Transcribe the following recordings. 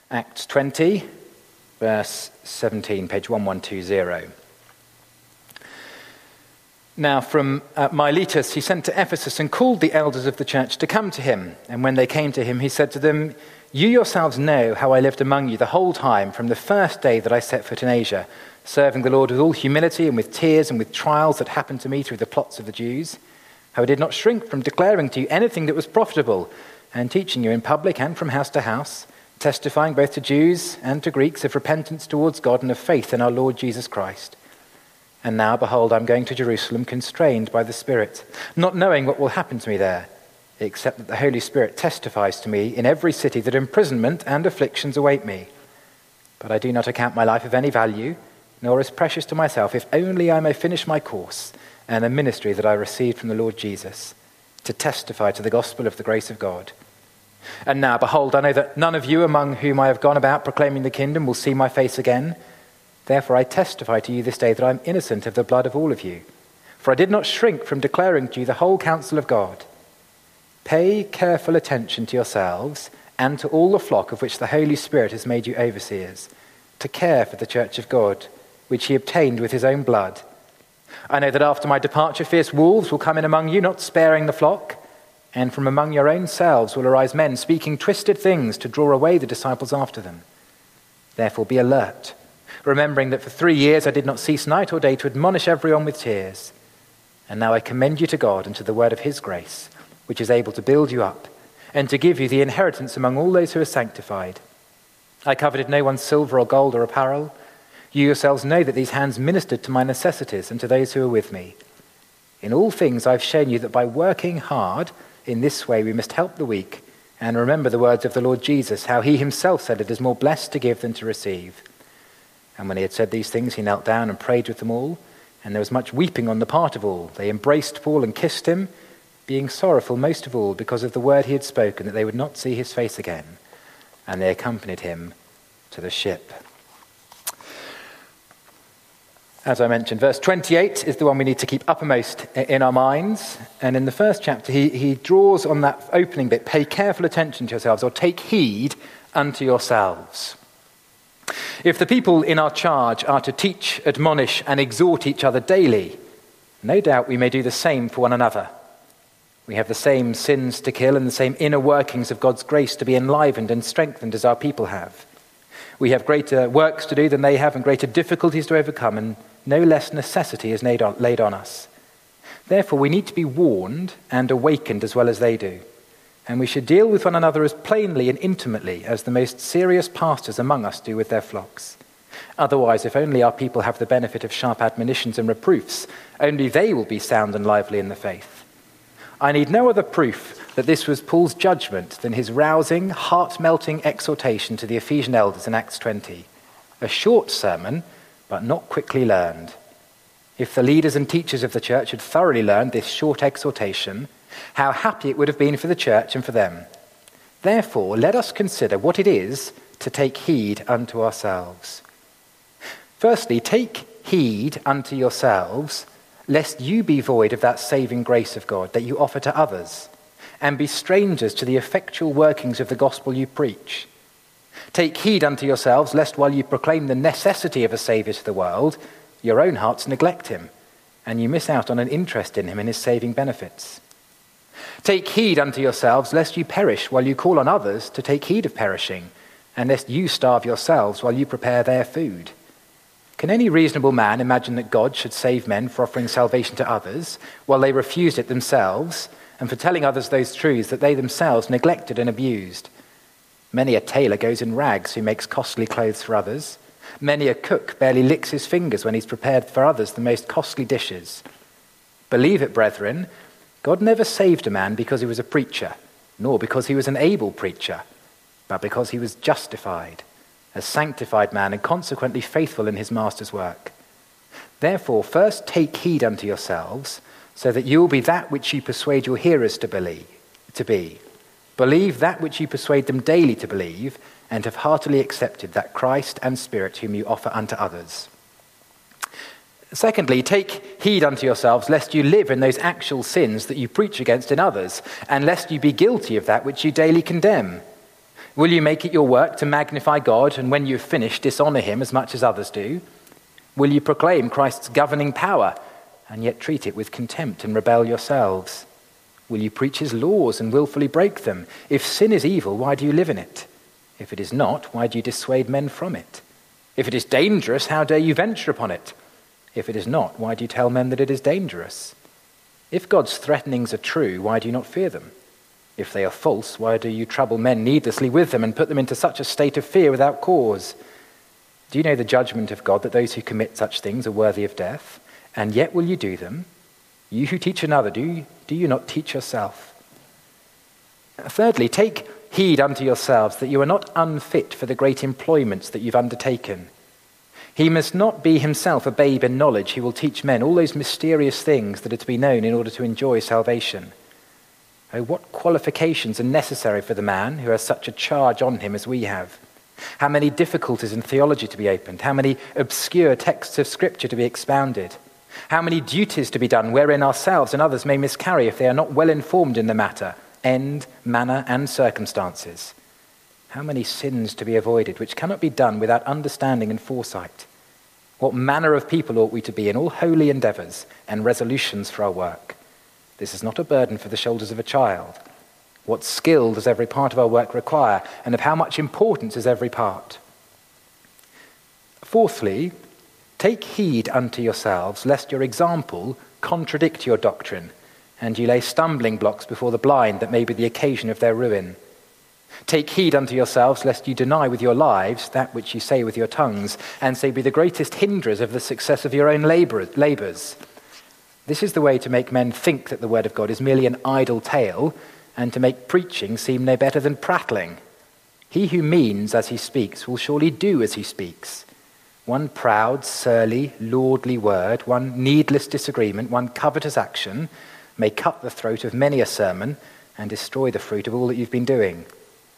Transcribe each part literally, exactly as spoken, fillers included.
Acts twenty, verse seventeen, page eleven twenty. Now from uh, Miletus he sent to Ephesus and called the elders of the church to come to him. And when they came to him, he said to them, "You yourselves know how I lived among you the whole time from the first day that I set foot in Asia, serving the Lord with all humility and with tears and with trials that happened to me through the plots of the Jews. How I did not shrink from declaring to you anything that was profitable, and teaching you in public and from house to house, testifying both to Jews and to Greeks of repentance towards God and of faith in our Lord Jesus Christ. And now, behold, I'm going to Jerusalem constrained by the Spirit, not knowing what will happen to me there, except that the Holy Spirit testifies to me in every city that imprisonment and afflictions await me. But I do not account my life of any value, nor as precious to myself, if only I may finish my course and the ministry that I received from the Lord Jesus, to testify to the gospel of the grace of God. And now, behold, I know that none of you among whom I have gone about proclaiming the kingdom will see my face again. Therefore I testify to you this day that I am innocent of the blood of all of you. For I did not shrink from declaring to you the whole counsel of God. Pay careful attention to yourselves and to all the flock of which the Holy Spirit has made you overseers, to care for the church of God, which he obtained with his own blood. I know that after my departure fierce wolves will come in among you, not sparing the flock, and from among your own selves will arise men speaking twisted things to draw away the disciples after them. Therefore be alert, remembering that for three years I did not cease night or day to admonish everyone with tears. And now I commend you to God and to the word of his grace, which is able to build you up and to give you the inheritance among all those who are sanctified. I coveted no one's silver or gold or apparel. You yourselves know that these hands ministered to my necessities and to those who are with me. In all things I've shown you that by working hard in this way we must help the weak, and remember the words of the Lord Jesus, how he himself said it is more blessed to give than to receive. And when he had said these things, he knelt down and prayed with them all, and there was much weeping on the part of all. They embraced Paul and kissed him, being sorrowful most of all because of the word he had spoken, that they would not see his face again. And they accompanied him to the ship. As I mentioned, verse twenty-eight is the one we need to keep uppermost in our minds. And in the first chapter, he, he draws on that opening bit, pay careful attention to yourselves, or take heed unto yourselves. If the people in our charge are to teach, admonish, and exhort each other daily, no doubt we may do the same for one another. We have the same sins to kill and the same inner workings of God's grace to be enlivened and strengthened as our people have. We have greater works to do than they have and greater difficulties to overcome, and no less necessity is laid on, laid on us. Therefore, we need to be warned and awakened as well as they do. And we should deal with one another as plainly and intimately as the most serious pastors among us do with their flocks. Otherwise, if only our people have the benefit of sharp admonitions and reproofs, only they will be sound and lively in the faith. I need no other proof that this was Paul's judgment than his rousing, heart-melting exhortation to the Ephesian elders in Acts twenty. A short sermon, but not quickly learned. If the leaders and teachers of the church had thoroughly learned this short exhortation, how happy it would have been for the church and for them. Therefore, let us consider what it is to take heed unto ourselves. Firstly, take heed unto yourselves, lest you be void of that saving grace of God that you offer to others, and be strangers to the effectual workings of the gospel you preach. Take heed unto yourselves, lest while you proclaim the necessity of a Saviour to the world, your own hearts neglect him, and you miss out on an interest in him and his saving benefits. Take heed unto yourselves, lest you perish while you call on others to take heed of perishing, and lest you starve yourselves while you prepare their food. Can any reasonable man imagine that God should save men for offering salvation to others, while they refused it themselves, and for telling others those truths that they themselves neglected and abused? Many a tailor goes in rags who makes costly clothes for others. Many a cook barely licks his fingers when he's prepared for others the most costly dishes. Believe it, brethren, God never saved a man because he was a preacher, nor because he was an able preacher, but because he was justified, a sanctified man, and consequently faithful in his master's work. Therefore, first take heed unto yourselves, so that you will be that which you persuade your hearers to believe, to be. Believe that which you persuade them daily to believe, and have heartily accepted that Christ and Spirit whom you offer unto others. Secondly, take heed unto yourselves, lest you live in those actual sins that you preach against in others, and lest you be guilty of that which you daily condemn. Will you make it your work to magnify God and when you've finished dishonour him as much as others do? Will you proclaim Christ's governing power and yet treat it with contempt and rebel yourselves? Will you preach his laws and willfully break them? If sin is evil, why do you live in it? If it is not, why do you dissuade men from it? If it is dangerous, how dare you venture upon it? If it is not, why do you tell men that it is dangerous? If God's threatenings are true, why do you not fear them? If they are false, why do you trouble men needlessly with them and put them into such a state of fear without cause? Do you know the judgment of God, that those who commit such things are worthy of death? And yet will you do them? You who teach another, do you, do you not teach yourself? Thirdly, take heed unto yourselves that you are not unfit for the great employments that you've undertaken. He must not be himself a babe in knowledge who will teach men all those mysterious things that are to be known in order to enjoy salvation. Oh, what qualifications are necessary for the man who has such a charge on him as we have? How many difficulties in theology to be opened? How many obscure texts of Scripture to be expounded? How many duties to be done wherein ourselves and others may miscarry if they are not well informed in the matter, end, manner, and circumstances? How many sins to be avoided which cannot be done without understanding and foresight? What manner of people ought we to be in all holy endeavours and resolutions for our work? This is not a burden for the shoulders of a child. What skill does every part of our work require, and of how much importance is every part? Fourthly, take heed unto yourselves, lest your example contradict your doctrine, and you lay stumbling blocks before the blind that may be the occasion of their ruin. Take heed unto yourselves, lest you deny with your lives that which you say with your tongues, and so be the greatest hinderers of the success of your own labours. This is the way to make men think that the word of God is merely an idle tale, and to make preaching seem no better than prattling. He who means as he speaks will surely do as he speaks. One proud, surly, lordly word, one needless disagreement, one covetous action may cut the throat of many a sermon and destroy the fruit of all that you've been doing.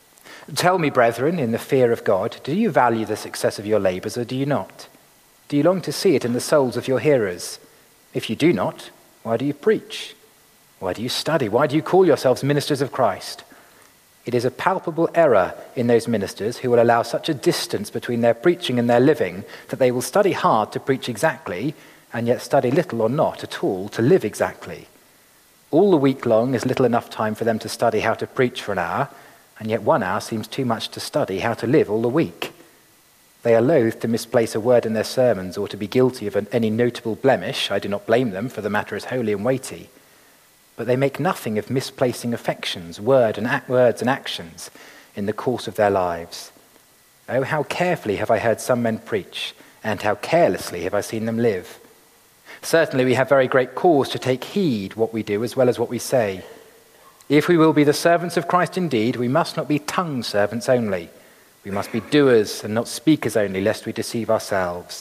Tell me, brethren, in the fear of God, do you value the success of your labours, or do you not? Do you long to see it in the souls of your hearers? If you do not, why do you preach? Why do you study? Why do you call yourselves ministers of Christ? It is a palpable error in those ministers who will allow such a distance between their preaching and their living that they will study hard to preach exactly, and yet study little or not at all to live exactly. All the week long is little enough time for them to study how to preach for an hour, and yet one hour seems too much to study how to live all the week. They are loath to misplace a word in their sermons or to be guilty of an, any notable blemish. I do not blame them, for the matter is holy and weighty. But they make nothing of misplacing affections, word and act, words and actions in the course of their lives. Oh, how carefully have I heard some men preach, and how carelessly have I seen them live. Certainly we have very great cause to take heed what we do as well as what we say. If we will be the servants of Christ indeed, we must not be tongue servants only. We must be doers and not speakers only, lest we deceive ourselves.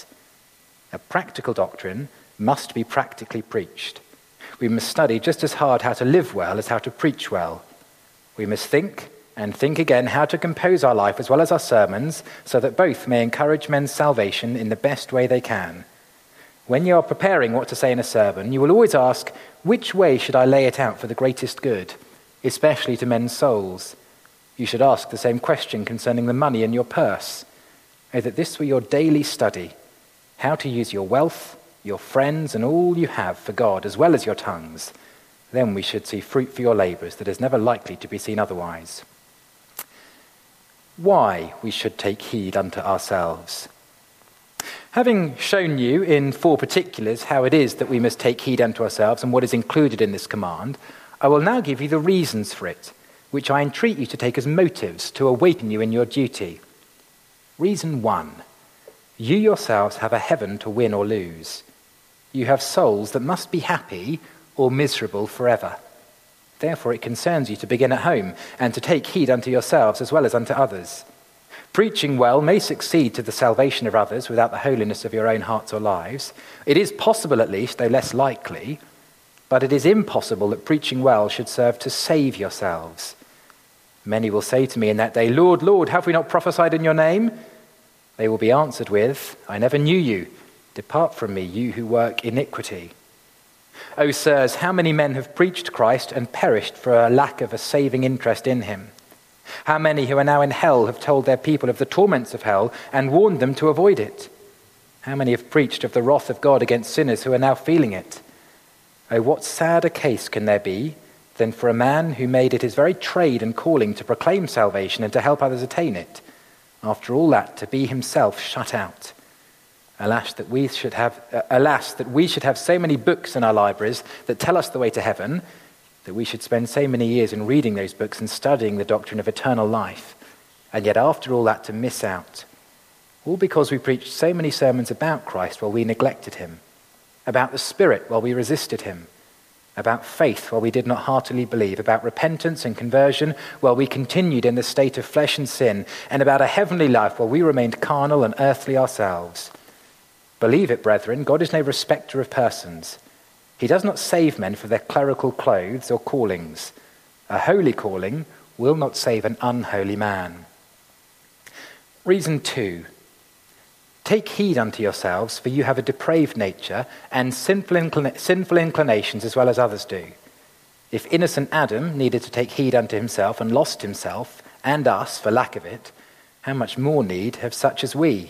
A practical doctrine must be practically preached. We must study just as hard how to live well as how to preach well. We must think and think again how to compose our life as well as our sermons, so that both may encourage men's salvation in the best way they can. When you are preparing what to say in a sermon, you will always ask, which way should I lay it out for the greatest good, especially to men's souls? You should ask the same question concerning the money in your purse. Oh, that this were your daily study, how to use your wealth, your friends, and all you have for God, as well as your tongues. Then we should see fruit for your labours that is never likely to be seen otherwise. Why we should take heed unto ourselves. Having shown you in four particulars how it is that we must take heed unto ourselves and what is included in this command, I will now give you the reasons for it, which I entreat you to take as motives to awaken you in your duty. Reason one, you yourselves have a heaven to win or lose. You have souls that must be happy or miserable forever. Therefore it concerns you to begin at home and to take heed unto yourselves as well as unto others. Preaching well may succeed to the salvation of others without the holiness of your own hearts or lives. It is possible at least, though less likely, but it is impossible that preaching well should serve to save yourselves. Many will say to me in that day, Lord, Lord, have we not prophesied in your name? They will be answered with, I never knew you. Depart from me, you who work iniquity. O sirs, how many men have preached Christ and perished for a lack of a saving interest in him? How many who are now in hell have told their people of the torments of hell and warned them to avoid it? How many have preached of the wrath of God against sinners who are now feeling it? Oh, what sadder case can there be than for a man who made it his very trade and calling to proclaim salvation and to help others attain it, after all that to be himself shut out? Alas that we should have, uh, alas that we should have so many books in our libraries that tell us the way to heaven, that we should spend so many years in reading those books and studying the doctrine of eternal life, and yet after all that to miss out, all because we preached so many sermons about Christ while we neglected him, about the Spirit while we resisted him, about faith while we did not heartily believe, about repentance and conversion while we continued in the state of flesh and sin, and about a heavenly life while we remained carnal and earthly ourselves. Believe it, brethren, God is no respecter of persons. He does not save men for their clerical clothes or callings. A holy calling will not save an unholy man. Reason two. Take heed unto yourselves, for you have a depraved nature and sinful, inclina- sinful inclinations as well as others do. If innocent Adam needed to take heed unto himself and lost himself and us for lack of it, how much more need have such as we?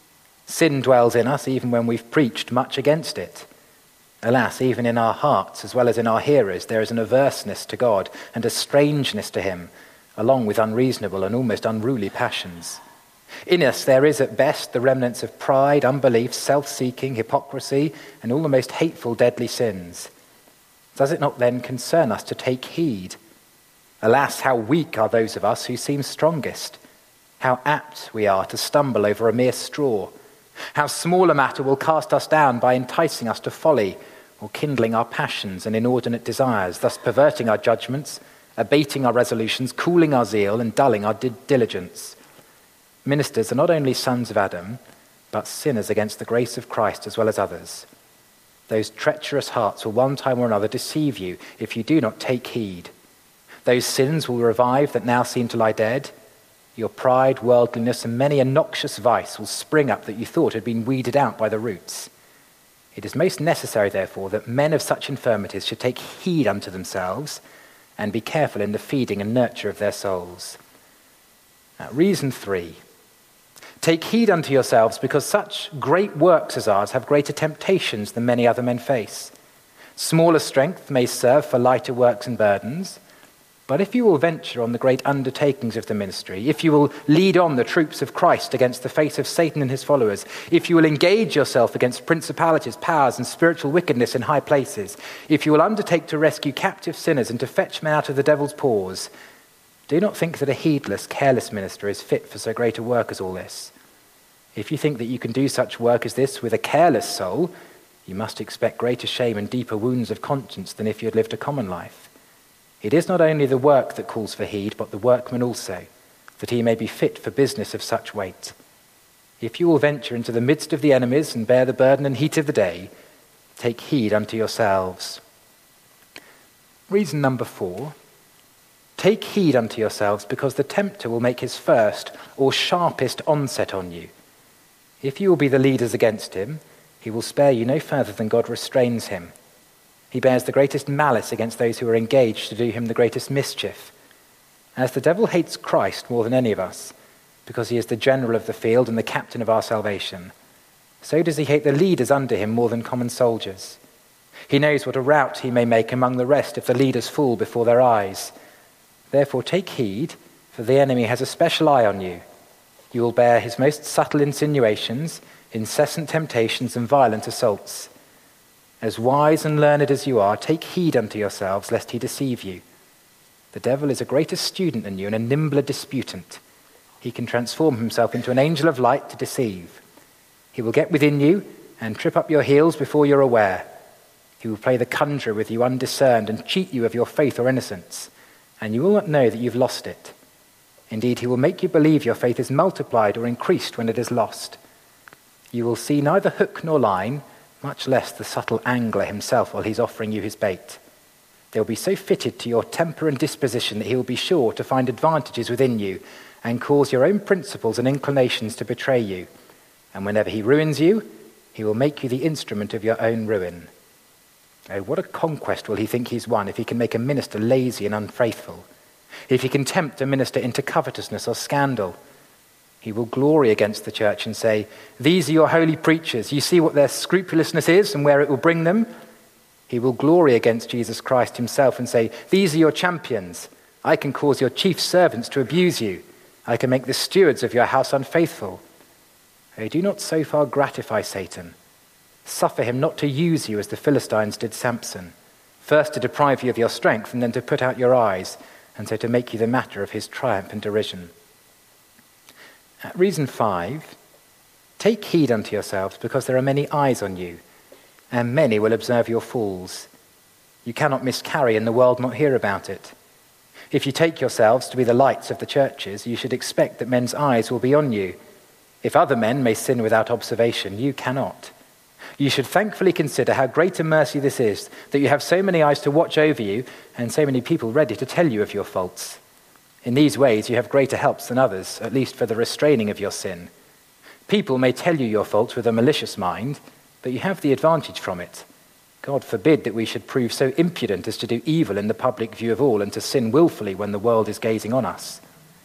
Sin dwells in us even when we've preached much against it. Alas, even in our hearts as well as in our hearers, there is an averseness to God and a strangeness to him, along with unreasonable and almost unruly passions. In us there is at best the remnants of pride, unbelief, self-seeking, hypocrisy, and all the most hateful, deadly sins. Does it not then concern us to take heed? Alas, how weak are those of us who seem strongest. How apt we are to stumble over a mere straw. How small a matter will cast us down by enticing us to folly or kindling our passions and inordinate desires, thus perverting our judgments, abating our resolutions, cooling our zeal, and dulling our di- diligence. Ministers are not only sons of Adam, but sinners against the grace of Christ as well as others. Those treacherous hearts will one time or another deceive you if you do not take heed. Those sins will revive that now seem to lie dead. Your pride, worldliness, and many a noxious vice will spring up that you thought had been weeded out by the roots. It is most necessary, therefore, that men of such infirmities should take heed unto themselves and be careful in the feeding and nurture of their souls. Now, reason three. Take heed unto yourselves, because such great works as ours have greater temptations than many other men face. Smaller strength may serve for lighter works and burdens, but if you will venture on the great undertakings of the ministry, if you will lead on the troops of Christ against the face of Satan and his followers, if you will engage yourself against principalities, powers, and spiritual wickedness in high places, if you will undertake to rescue captive sinners and to fetch men out of the devil's paws, do not think that a heedless, careless minister is fit for so great a work as all this. If you think that you can do such work as this with a careless soul, you must expect greater shame and deeper wounds of conscience than if you had lived a common life. It is not only the work that calls for heed, but the workman also, that he may be fit for business of such weight. If you will venture into the midst of the enemies and bear the burden and heat of the day, take heed unto yourselves. Reason number four. Take heed unto yourselves, because the tempter will make his first or sharpest onset on you. If you will be the leaders against him, he will spare you no further than God restrains him. He bears the greatest malice against those who are engaged to do him the greatest mischief. As the devil hates Christ more than any of us, because he is the general of the field and the captain of our salvation, so does he hate the leaders under him more than common soldiers. He knows what a rout he may make among the rest if the leaders fall before their eyes. Therefore take heed, for the enemy has a special eye on you. You will bear his most subtle insinuations, incessant temptations, and violent assaults. As wise and learned as you are, take heed unto yourselves, lest he deceive you. The devil is a greater student than you and a nimbler disputant. He can transform himself into an angel of light to deceive. He will get within you and trip up your heels before you're aware. He will play the conjurer with you undiscerned and cheat you of your faith or innocence, and you will not know that you've lost it. Indeed, he will make you believe your faith is multiplied or increased when it is lost. You will see neither hook nor line, much less the subtle angler himself while he's offering you his bait. They will be so fitted to your temper and disposition that he will be sure to find advantages within you and cause your own principles and inclinations to betray you. And whenever he ruins you, he will make you the instrument of your own ruin. Oh, what a conquest will he think he's won if he can make a minister lazy and unfaithful. If he can tempt a minister into covetousness or scandal, he will glory against the church and say, "These are your holy preachers. You see what their scrupulousness is and where it will bring them." He will glory against Jesus Christ himself and say, "These are your champions. I can cause your chief servants to abuse you. I can make the stewards of your house unfaithful." Oh, do not so far gratify Satan. Suffer him not to use you as the Philistines did Samson, first to deprive you of your strength and then to put out your eyes, and so to make you the matter of his triumph and derision. At reason five, take heed unto yourselves, because there are many eyes on you, and many will observe your falls. You cannot miscarry and the world not hear about it. If you take yourselves to be the lights of the churches, you should expect that men's eyes will be on you. If other men may sin without observation, you cannot. You should thankfully consider how great a mercy this is, that you have so many eyes to watch over you and so many people ready to tell you of your faults. In these ways you have greater helps than others, at least for the restraining of your sin. People may tell you your faults with a malicious mind, but you have the advantage from it. God forbid that we should prove so impudent as to do evil in the public view of all and to sin willfully when the world is gazing on us.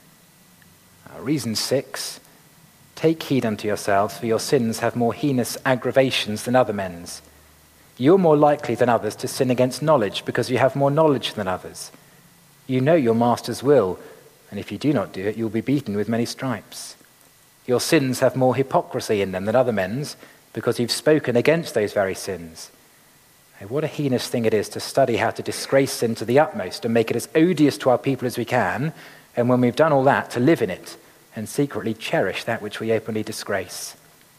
Uh, reason six, take heed unto yourselves, for your sins have more heinous aggravations than other men's. You are more likely than others to sin against knowledge, because you have more knowledge than others. You know your master's will, and if you do not do it, you will be beaten with many stripes. Your sins have more hypocrisy in them than other men's, because you've spoken against those very sins. Oh, what a heinous thing it is to study how to disgrace sin to the utmost and make it as odious to our people as we can, and when we've done all that, to live in it and secretly cherish that which we openly disgrace.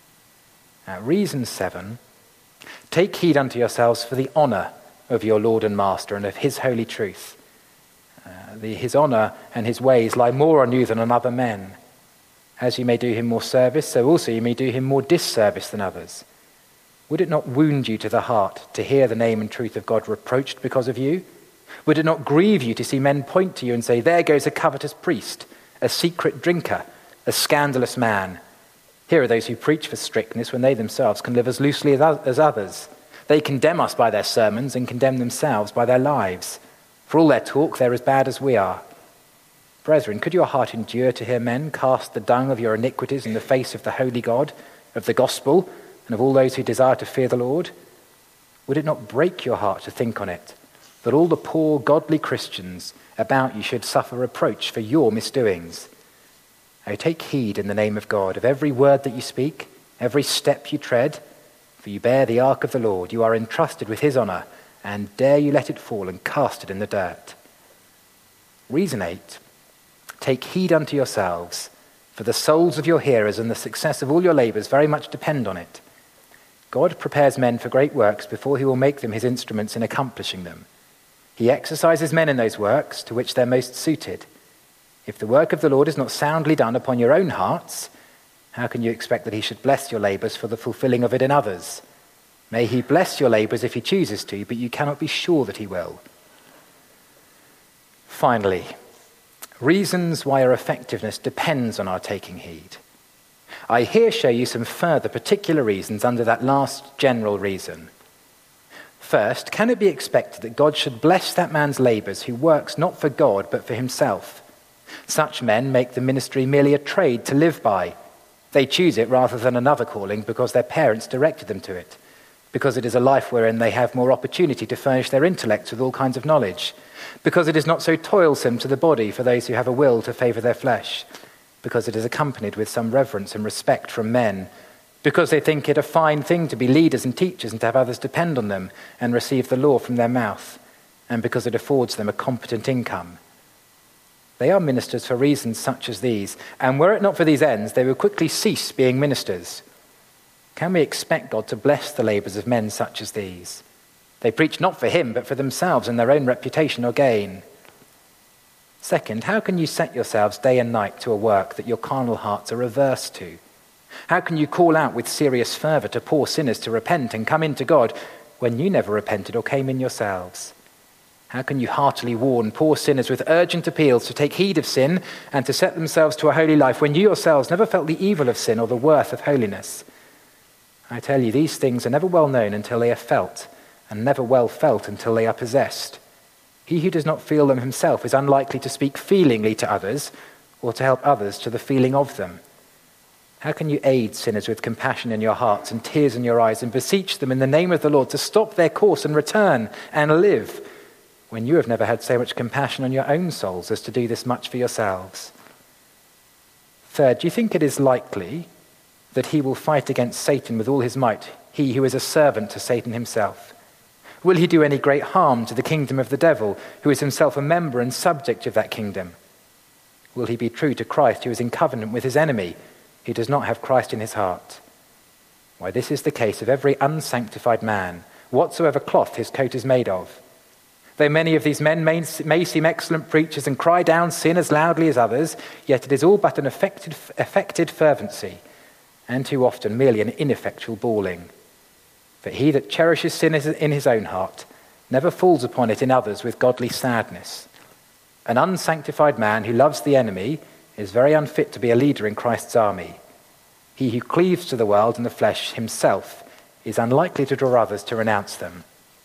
Now, reason seven, take heed unto yourselves for the honour of your Lord and Master and of his holy truth. Uh, the, his honour and his ways lie more on you than on other men. As you may do him more service, so also you may do him more disservice than others. Would it not wound you to the heart to hear the name and truth of God reproached because of you? Would it not grieve you to see men point to you and say, "There goes a covetous priest, a secret drinker, a scandalous man"? Here are those who preach for strictness when they themselves can live as loosely as others. They condemn us by their sermons and condemn themselves by their lives. For all their talk, they're as bad as we are. Brethren, could your heart endure to hear men cast the dung of your iniquities in the face of the holy God, of the gospel, and of all those who desire to fear the Lord? Would it not break your heart to think on it, that all the poor, godly Christians about you should suffer reproach for your misdoings? Oh, take heed in the name of God of every word that you speak, every step you tread, for you bear the ark of the Lord. You are entrusted with his honour, and dare you let it fall and cast it in the dirt. Reason eight, take heed unto yourselves, for the souls of your hearers and the success of all your labours very much depend on it. God prepares men for great works before he will make them his instruments in accomplishing them. He exercises men in those works to which they're most suited. If the work of the Lord is not soundly done upon your own hearts, how can you expect that he should bless your labours for the fulfilling of it in others? May he bless your labours if he chooses to, but you cannot be sure that he will. Finally, reasons why our effectiveness depends on our taking heed. I here show you some further particular reasons under that last general reason. First, can it be expected that God should bless that man's labours who works not for God but for himself? Such men make the ministry merely a trade to live by. They choose it rather than another calling because their parents directed them to it, because it is a life wherein they have more opportunity to furnish their intellects with all kinds of knowledge, because it is not so toilsome to the body for those who have a will to favour their flesh, because it is accompanied with some reverence and respect from men, because they think it a fine thing to be leaders and teachers and to have others depend on them and receive the law from their mouth, and because it affords them a competent income. They are ministers for reasons such as these, and were it not for these ends, they would quickly cease being ministers. Can we expect God to bless the labours of men such as these? They preach not for him, but for themselves and their own reputation or gain. Second, how can you set yourselves day and night to a work that your carnal hearts are averse to? How can you call out with serious fervour to poor sinners to repent and come into God when you never repented or came in yourselves? How can you heartily warn poor sinners with urgent appeals to take heed of sin and to set themselves to a holy life when you yourselves never felt the evil of sin or the worth of holiness? I tell you, these things are never well known until they are felt, and never well felt until they are possessed. He who does not feel them himself is unlikely to speak feelingly to others or to help others to the feeling of them. How can you aid sinners with compassion in your hearts and tears in your eyes and beseech them in the name of the Lord to stop their course and return and live, when you have never had so much compassion on your own souls as to do this much for yourselves? Third, do you think it is likely that he will fight against Satan with all his might, he who is a servant to Satan himself? Will he do any great harm to the kingdom of the devil, who is himself a member and subject of that kingdom? Will he be true to Christ, who is in covenant with his enemy, who does not have Christ in his heart? Why, this is the case of every unsanctified man, whatsoever cloth his coat is made of. Though many of these men may, may seem excellent preachers and cry down sin as loudly as others, yet it is all but an affected, affected fervency, and too often merely an ineffectual bawling. For he that cherishes sin in his own heart never falls upon it in others with godly sadness. An unsanctified man who loves the enemy is very unfit to be a leader in Christ's army. He who cleaves to the world and the flesh himself is unlikely to draw others to renounce them.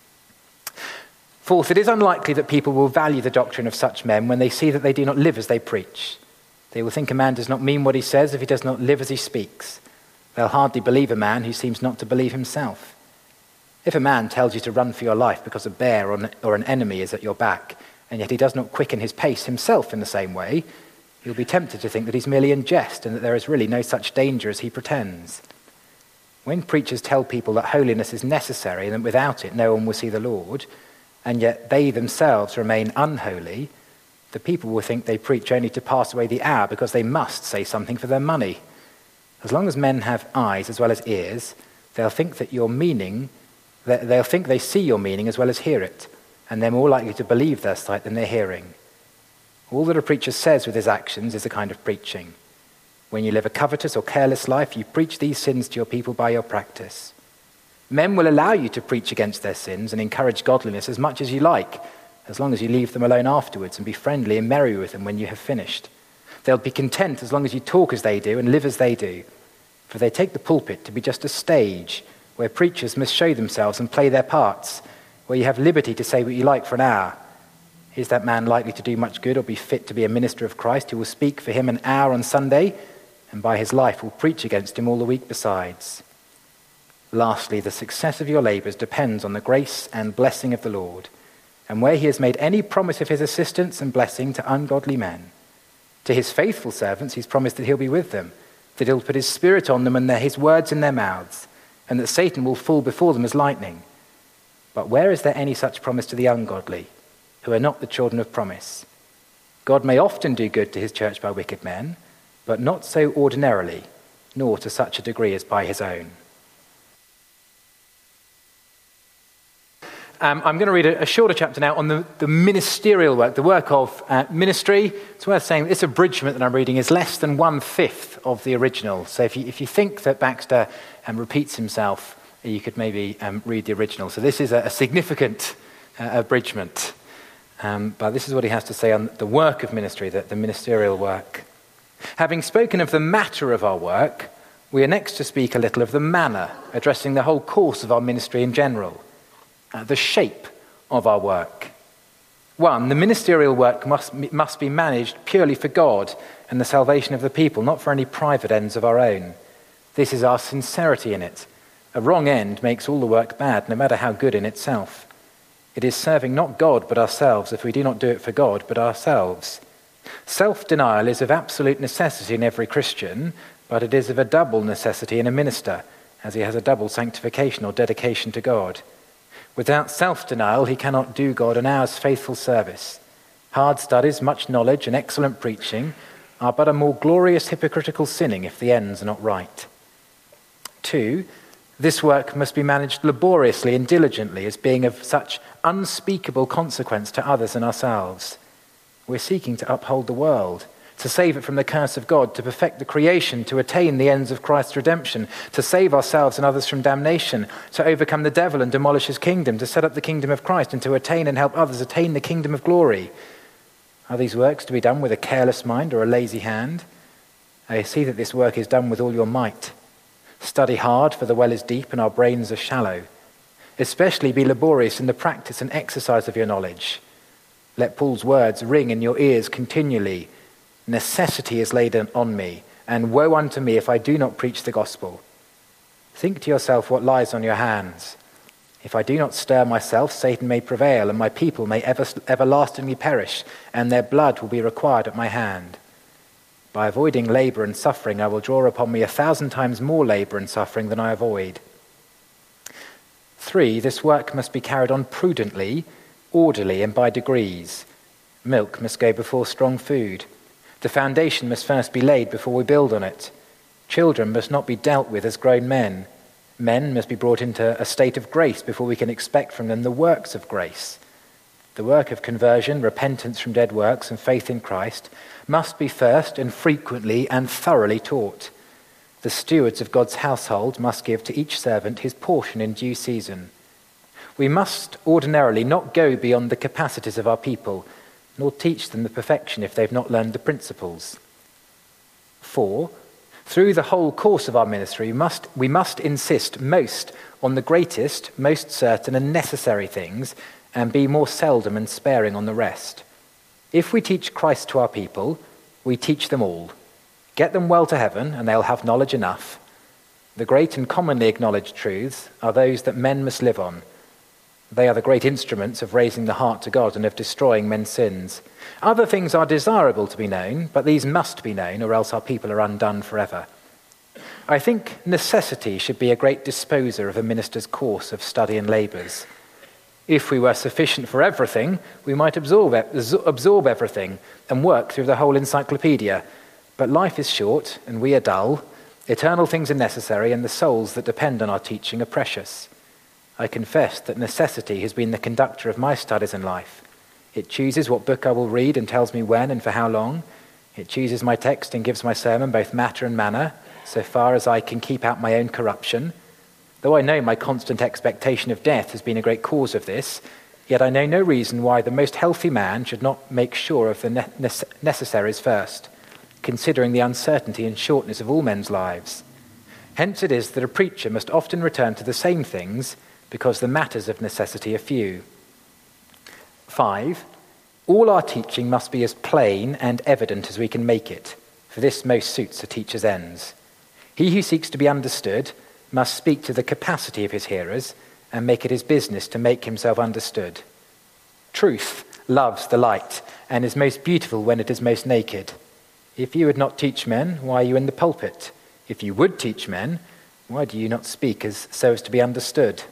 Fourth, it is unlikely that people will value the doctrine of such men when they see that they do not live as they preach. They will think a man does not mean what he says if he does not live as he speaks. They'll hardly believe a man who seems not to believe himself. If a man tells you to run for your life because a bear or an, or an enemy is at your back, and yet he does not quicken his pace himself in the same way, you'll be tempted to think that he's merely in jest and that there is really no such danger as he pretends. When preachers tell people that holiness is necessary and that without it no one will see the Lord, and yet they themselves remain unholy, the people will think they preach only to pass away the hour because they must say something for their money. As long as men have eyes as well as ears, they'll think that your meaning, they'll think they see your meaning as well as hear it, and they're more likely to believe their sight than their hearing. All that a preacher says with his actions is a kind of preaching. When you live a covetous or careless life, you preach these sins to your people by your practice. Men will allow you to preach against their sins and encourage godliness as much as you like, as long as you leave them alone afterwards and be friendly and merry with them when you have finished. They'll be content as long as you talk as they do and live as they do, for they take the pulpit to be just a stage where preachers must show themselves and play their parts, where you have liberty to say what you like for an hour. Is that man likely to do much good or be fit to be a minister of Christ who will speak for him an hour on Sunday, and by his life will preach against him all the week besides? Lastly, the success of your labors depends on the grace and blessing of the Lord, and where he has made any promise of his assistance and blessing to ungodly men. To his faithful servants he's promised that he'll be with them, that he'll put his spirit on them and his words in their mouths, and that Satan will fall before them as lightning. But where is there any such promise to the ungodly, who are not the children of promise? God may often do good to his church by wicked men, but not so ordinarily, nor to such a degree as by his own. Um, I'm going to read a, a shorter chapter now on the, the ministerial work, the work of uh, ministry. It's worth saying that this abridgment that I'm reading is less than one-fifth of the original. So if you, if you think that Baxter um, repeats himself, you could maybe um, read the original. So this is a, a significant uh, abridgment. Um, but this is what he has to say on the work of ministry, the, the ministerial work. Having spoken of the matter of our work, we are next to speak a little of the manner, addressing the whole course of our ministry in general. Uh, the shape of our work. One, the ministerial work must, must be managed purely for God and the salvation of the people, not for any private ends of our own. This is our sincerity in it. A wrong end makes all the work bad, no matter how good in itself. It is serving not God but ourselves if we do not do it for God but ourselves. Self-denial is of absolute necessity in every Christian, but it is of a double necessity in a minister, as he has a double sanctification or dedication to God. Without self-denial, he cannot do God an hour's faithful service. Hard studies, much knowledge, and excellent preaching are but a more glorious hypocritical sinning if the ends are not right. Two, this work must be managed laboriously and diligently as being of such unspeakable consequence to others and ourselves. We're seeking to uphold the world, to save it from the curse of God, to perfect the creation, to attain the ends of Christ's redemption, to save ourselves and others from damnation, to overcome the devil and demolish his kingdom, to set up the kingdom of Christ, and to attain and help others attain the kingdom of glory. Are these works to be done with a careless mind or a lazy hand? I see that this work is done with all your might. Study hard, for the well is deep and our brains are shallow. Especially be laborious in the practice and exercise of your knowledge. Let Paul's words ring in your ears continually. Necessity is laid on me, and woe unto me if I do not preach the gospel. Think to yourself what lies on your hands. If I do not stir myself, Satan may prevail, and my people may ever, everlastingly perish, and their blood will be required at my hand. By avoiding labour and suffering, I will draw upon me a thousand times more labour and suffering than I avoid. Three, this work must be carried on prudently, orderly, and by degrees. Milk must go before strong food. The foundation must first be laid before we build on it. Children must not be dealt with as grown men. Men must be brought into a state of grace before we can expect from them the works of grace. The work of conversion, repentance from dead works, and faith in Christ must be first and frequently and thoroughly taught. The stewards of God's household must give to each servant his portion in due season. We must ordinarily not go beyond the capacities of our people, nor teach them the perfection if they've not learned the principles. Four, through the whole course of our ministry, we must, we must insist most on the greatest, most certain and necessary things, and be more seldom and sparing on the rest. If we teach Christ to our people, we teach them all. Get them well to heaven, and they'll have knowledge enough. The great and commonly acknowledged truths are those that men must live on. They are the great instruments of raising the heart to God and of destroying men's sins. Other things are desirable to be known, but these must be known, or else our people are undone forever. I think necessity should be a great disposer of a minister's course of study and labours. If we were sufficient for everything, we might absorb, absorb everything and work through the whole encyclopedia. But life is short, and we are dull. Eternal things are necessary, and the souls that depend on our teaching are precious. I confess that necessity has been the conductor of my studies in life. It chooses what book I will read and tells me when and for how long. It chooses my text and gives my sermon both matter and manner, so far as I can keep out my own corruption. Though I know my constant expectation of death has been a great cause of this, yet I know no reason why the most healthy man should not make sure of the ne- necessaries first, considering the uncertainty and shortness of all men's lives. Hence it is that a preacher must often return to the same things, because the matters of necessity are few. Five, all our teaching must be as plain and evident as we can make it, for this most suits a teacher's ends. He who seeks to be understood must speak to the capacity of his hearers and make it his business to make himself understood. Truth loves the light and is most beautiful when it is most naked. If you would not teach men, why are you in the pulpit? If you would teach men, why do you not speak as so as to be understood?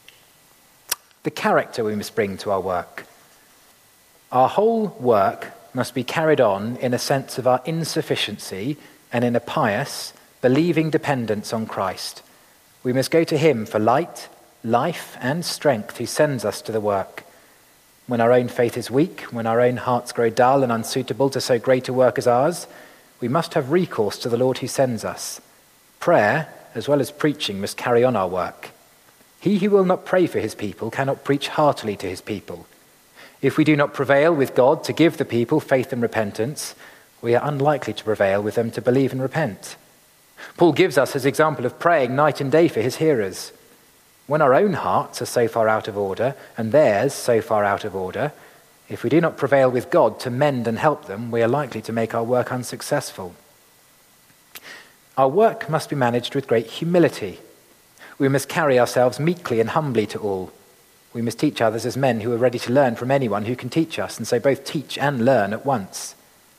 The character we must bring to our work. Our whole work must be carried on in a sense of our insufficiency and in a pious, believing dependence on Christ. We must go to him for light, life, and strength who sends us to the work. When our own faith is weak, when our own hearts grow dull and unsuitable to so great a work as ours, we must have recourse to the Lord who sends us. Prayer, as well as preaching, must carry on our work. He who will not pray for his people cannot preach heartily to his people. If we do not prevail with God to give the people faith and repentance, we are unlikely to prevail with them to believe and repent. Paul gives us his example of praying night and day for his hearers. When our own hearts are so far out of order, and theirs so far out of order, if we do not prevail with God to mend and help them, we are likely to make our work unsuccessful. Our work must be managed with great humility. We must carry ourselves meekly and humbly to all. We must teach others as men who are ready to learn from anyone who can teach us, and so both teach and learn at once.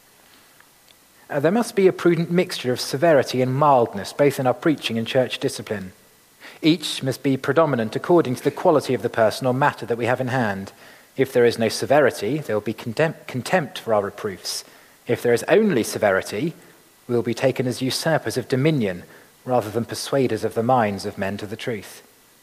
Uh, there must be a prudent mixture of severity and mildness, both in our preaching and church discipline. Each must be predominant according to the quality of the person or matter that we have in hand. If there is no severity, there will be contempt, contempt for our reproofs. If there is only severity, we will be taken as usurpers of dominion, rather than persuaders of the minds of men to the truth.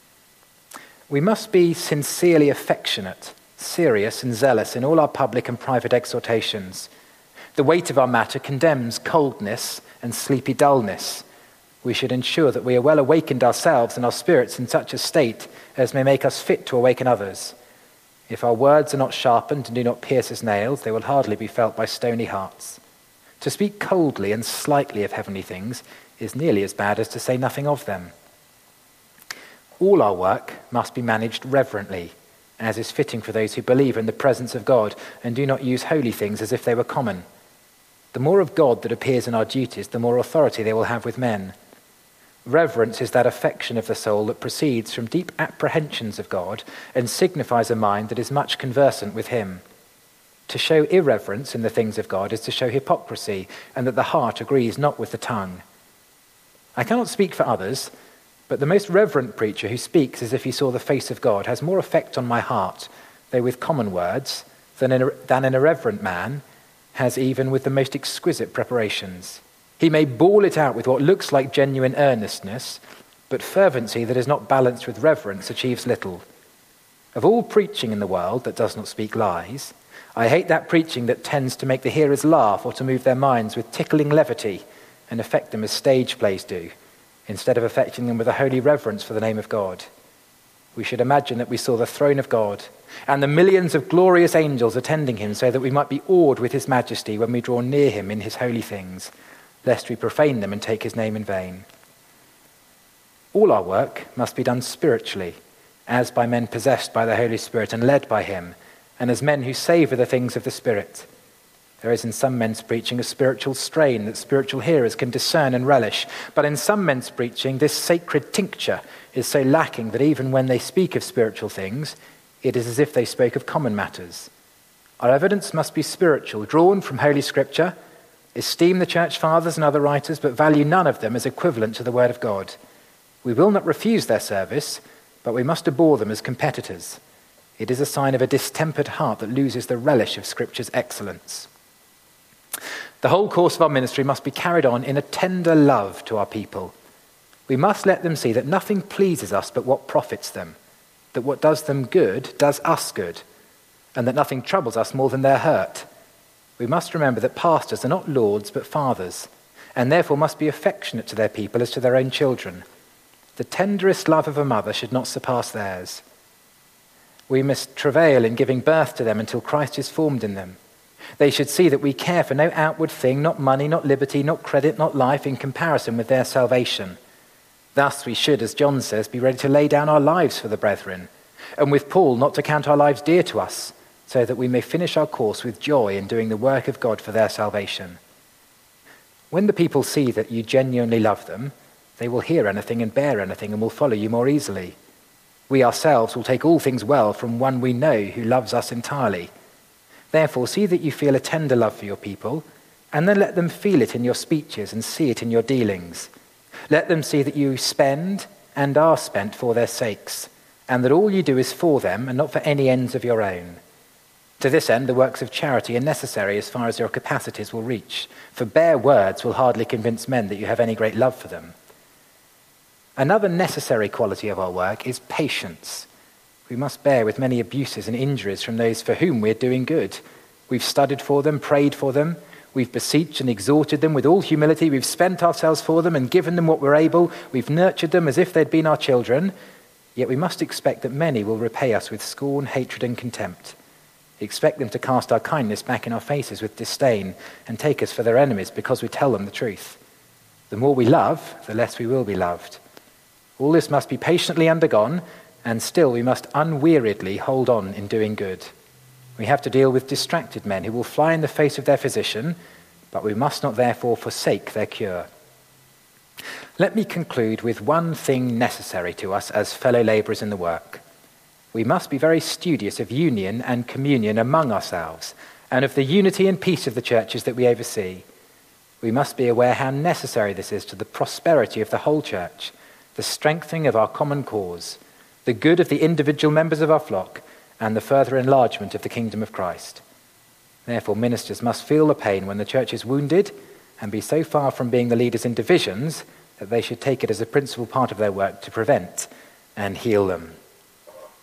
We must be sincerely affectionate, serious and zealous in all our public and private exhortations. The weight of our matter condemns coldness and sleepy dullness. We should ensure that we are well awakened ourselves and our spirits in such a state as may make us fit to awaken others. If our words are not sharpened and do not pierce as nails, they will hardly be felt by stony hearts. To speak coldly and slightly of heavenly things is nearly as bad as to say nothing of them. All our work must be managed reverently as is fitting for those who believe in the presence of God and do not use holy things as if they were common. The more of God that appears in our duties, the more authority they will have with men. Reverence is that affection of the soul that proceeds from deep apprehensions of God and signifies a mind that is much conversant with him. To show irreverence in the things of God is to show hypocrisy, and that the heart agrees not with the tongue. I cannot speak for others, but the most reverent preacher who speaks as if he saw the face of God has more effect on my heart, though with common words, than, in a, than an irreverent man has even with the most exquisite preparations. He may bawl it out with what looks like genuine earnestness, but fervency that is not balanced with reverence achieves little. Of all preaching in the world that does not speak lies, I hate that preaching that tends to make the hearers laugh or to move their minds with tickling levity and affect them as stage plays do, instead of affecting them with a holy reverence for the name of God. We should imagine that we saw the throne of God and the millions of glorious angels attending him, so that we might be awed with his majesty when we draw near him in his holy things, lest we profane them and take his name in vain. All our work must be done spiritually, as by men possessed by the Holy Spirit and led by him, and as men who savour the things of the Spirit. There is in some men's preaching a spiritual strain that spiritual hearers can discern and relish, but in some men's preaching this sacred tincture is so lacking that even when they speak of spiritual things, it is as if they spoke of common matters. Our evidence must be spiritual, drawn from Holy Scripture. Esteem the church fathers and other writers, but value none of them as equivalent to the word of God. We will not refuse their service, but we must abhor them as competitors. It is a sign of a distempered heart that loses the relish of Scripture's excellence. The whole course of our ministry must be carried on in a tender love to our people. We must let them see that nothing pleases us but what profits them, that what does them good does us good, and that nothing troubles us more than their hurt. We must remember that pastors are not lords but fathers, and therefore must be affectionate to their people as to their own children. The tenderest love of a mother should not surpass theirs. We must travail in giving birth to them until Christ is formed in them. They should see that we care for no outward thing, not money, not liberty, not credit, not life, in comparison with their salvation. Thus we should, as John says, be ready to lay down our lives for the brethren, and with Paul not to count our lives dear to us, so that we may finish our course with joy in doing the work of God for their salvation. When the people see that you genuinely love them, they will hear anything and bear anything and will follow you more easily. We ourselves will take all things well from one we know who loves us entirely. Therefore, see that you feel a tender love for your people, and then let them feel it in your speeches and see it in your dealings. Let them see that you spend and are spent for their sakes, and that all you do is for them and not for any ends of your own. To this end, the works of charity are necessary as far as your capacities will reach, for bare words will hardly convince men that you have any great love for them. Another necessary quality of our work is patience. We must bear with many abuses and injuries from those for whom we're doing good. We've studied for them, prayed for them, we've beseeched and exhorted them with all humility, we've spent ourselves for them and given them what we're able, we've nurtured them as if they'd been our children, yet we must expect that many will repay us with scorn, hatred and contempt. Expect them to cast our kindness back in our faces with disdain and take us for their enemies because we tell them the truth. The more we love, the less we will be loved. All this must be patiently undergone, and still we must unweariedly hold on in doing good. We have to deal with distracted men who will fly in the face of their physician, but we must not therefore forsake their cure. Let me conclude with one thing necessary to us as fellow labourers in the work. We must be very studious of union and communion among ourselves, and of the unity and peace of the churches that we oversee. We must be aware how necessary this is to the prosperity of the whole church, the strengthening of our common cause, the good of the individual members of our flock, and the further enlargement of the kingdom of Christ. Therefore, ministers must feel the pain when the church is wounded and be so far from being the leaders in divisions that they should take it as a principal part of their work to prevent and heal them.